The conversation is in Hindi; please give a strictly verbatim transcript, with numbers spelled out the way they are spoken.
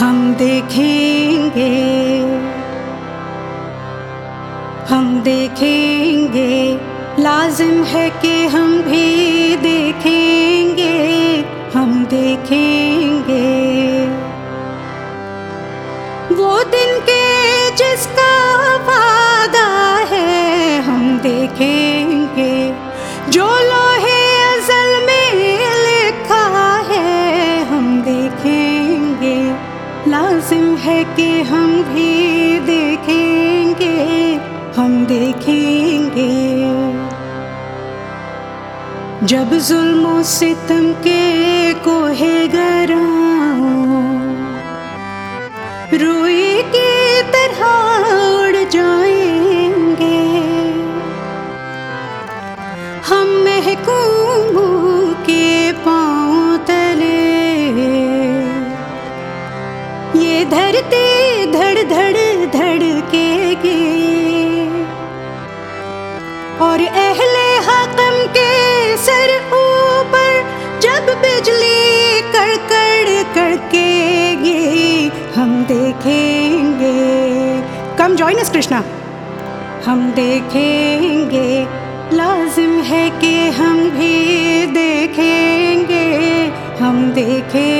हम देखेंगे, हम देखेंगे, लाजिम है कि हम भी देखेंगे, हम देखेंगे वो दिन के जिसका वादा है। हम देखेंगे जो लोहे अज़ल में लिखा है। हम देखेंगे, लाजिम है कि हम भी देखेंगे, हम देखेंगे जब जुल्म सितम के कोहे गरा रूई की तरह उड़ जाएंगे। हम महकूमों के पाँव तले ये धरती धड़ धड़ धड़केगी और अहले हक़म के सर ऊपर जब बिजली कड़कड़ कड़केगी। हम देखेंगे, कम जॉइन अस कृष्णा। हम देखेंगे, लाजिम है कि हम भी देखेंगे, हम देखेंगे।